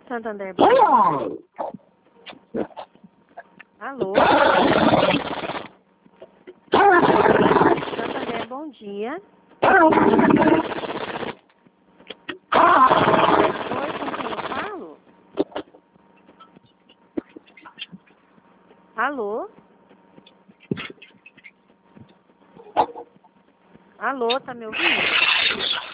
Santander, bom dia. Alô? Santander, bom dia. Oi, com quem eu falo? Alô? Alô, tá me ouvindo?